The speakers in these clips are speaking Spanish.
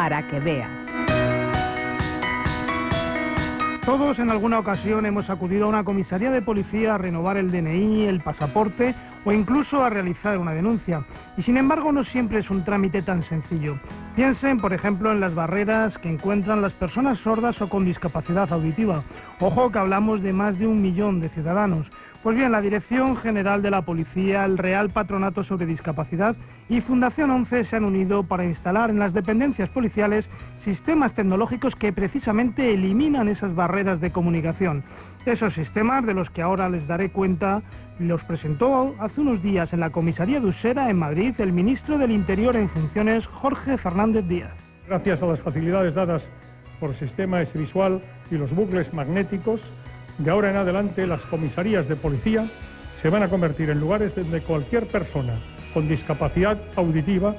para que veas. Todos en alguna ocasión hemos acudido a una comisaría de policía a renovar el DNI, el pasaporte o incluso a realizar una denuncia. Y sin embargo no siempre es un trámite tan sencillo. Piensen, por ejemplo, en las barreras que encuentran las personas sordas o con discapacidad auditiva. Ojo que hablamos de más de 1 millón de ciudadanos. Pues bien, la Dirección General de la Policía, el Real Patronato sobre Discapacidad y Fundación 11 se han unido para instalar en las dependencias policiales sistemas tecnológicos que precisamente eliminan esas barreras de comunicación. Esos sistemas, de los que ahora les daré cuenta, los presentó hace unos días en la comisaría de Usera, en Madrid, el ministro del Interior en funciones, Jorge Fernández Díaz. Gracias a las facilidades dadas por el sistema S visual y los bucles magnéticos, de ahora en adelante las comisarías de policía se van a convertir en lugares donde cualquier persona con discapacidad auditiva,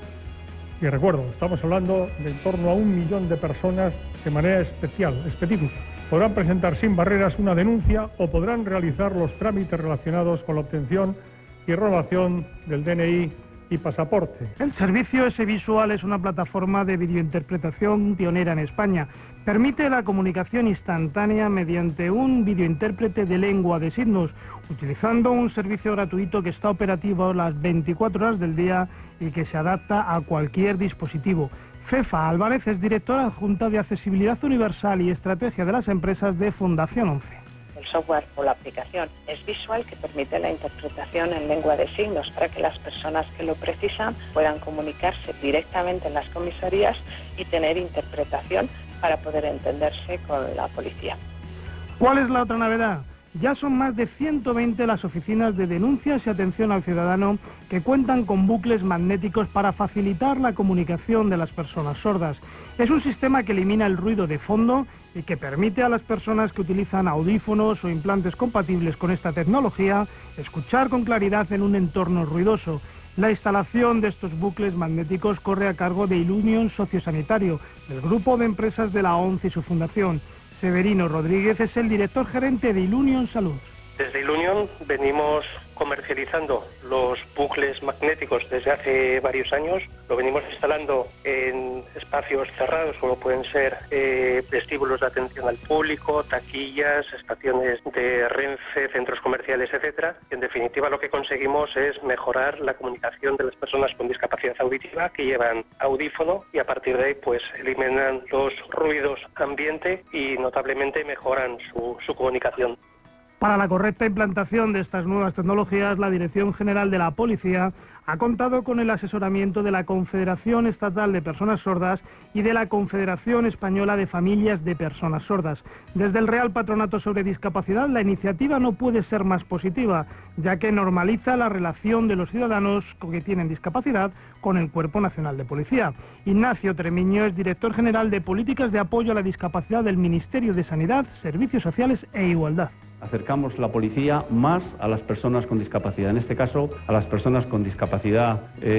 y recuerdo, estamos hablando de en torno a 1 millón de personas de manera específica, podrán presentar sin barreras una denuncia o podrán realizar los trámites relacionados con la obtención y renovación del DNI y pasaporte. El servicio S-Visual es una plataforma de videointerpretación pionera en España. Permite la comunicación instantánea mediante un videointérprete de lengua de signos, utilizando un servicio gratuito que está operativo las 24 horas del día y que se adapta a cualquier dispositivo. Fefa Álvarez es directora adjunta de Accesibilidad Universal y Estrategia de las Empresas de Fundación 11. El software o la aplicación es visual, que permite la interpretación en lengua de signos para que las personas que lo precisan puedan comunicarse directamente en las comisarías y tener interpretación para poder entenderse con la policía. ¿Cuál es la otra novedad? Ya son más de 120 las oficinas de denuncias y atención al ciudadano que cuentan con bucles magnéticos para facilitar la comunicación de las personas sordas. Es un sistema que elimina el ruido de fondo y que permite a las personas que utilizan audífonos o implantes compatibles con esta tecnología escuchar con claridad en un entorno ruidoso. La instalación de estos bucles magnéticos corre a cargo de Ilunion Sociosanitario, del grupo de empresas de la ONCE y su fundación. Severino Rodríguez es el director gerente de Ilunion Salud. Desde Ilunion venimos comercializando los bucles magnéticos desde hace varios años. Lo venimos instalando en espacios cerrados, como pueden ser vestíbulos de atención al público, taquillas, estaciones de Renfe, centros comerciales, etcétera. En definitiva, lo que conseguimos es mejorar la comunicación de las personas con discapacidad auditiva que llevan audífono, y a partir de ahí pues eliminan los ruidos ambiente y notablemente mejoran su comunicación. Para la correcta implantación de estas nuevas tecnologías, la Dirección General de la Policía ha contado con el asesoramiento de la Confederación Estatal de Personas Sordas y de la Confederación Española de Familias de Personas Sordas. Desde el Real Patronato sobre Discapacidad, la iniciativa no puede ser más positiva, ya que normaliza la relación de los ciudadanos que tienen discapacidad con el Cuerpo Nacional de Policía. Ignacio Tremiño es director general de Políticas de Apoyo a la Discapacidad del Ministerio de Sanidad, Servicios Sociales e Igualdad. Acercamos la policía más a las personas con discapacidad, en este caso a las personas con discapacidad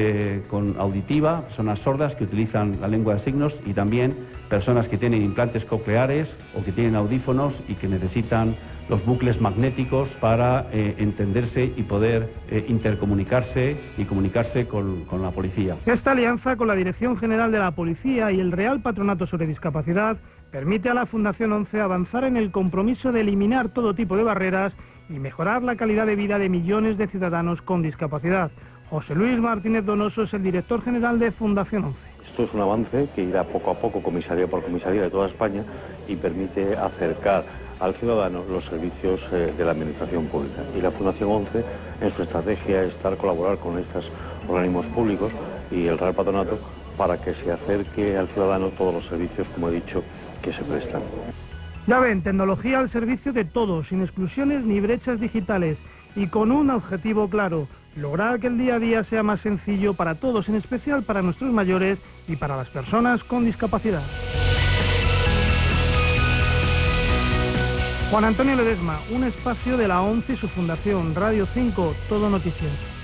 con auditiva, personas sordas que utilizan la lengua de signos, y también personas que tienen implantes cocleares o que tienen audífonos y que necesitan los bucles magnéticos para entenderse y poder intercomunicarse y comunicarse con la policía. Esta alianza con la Dirección General de la Policía y el Real Patronato sobre Discapacidad permite a la Fundación 11 avanzar en el compromiso de eliminar todo tipo de barreras y mejorar la calidad de vida de millones de ciudadanos con discapacidad. José Luis Martínez Donoso es el director general de Fundación 11. Esto es un avance que irá poco a poco, comisaría por comisaría de toda España, y permite acercar al ciudadano los servicios de la administración pública. Y la Fundación 11, en su estrategia, está a colaborar con estos organismos públicos y el Real Patronato para que se acerque al ciudadano todos los servicios, como he dicho, que se prestan. Ya ven, tecnología al servicio de todos, sin exclusiones ni brechas digitales, y con un objetivo claro: lograr que el día a día sea más sencillo para todos, en especial para nuestros mayores y para las personas con discapacidad. Juan Antonio Ledesma, un espacio de la ONCE y su fundación, Radio 5, Todo Noticias.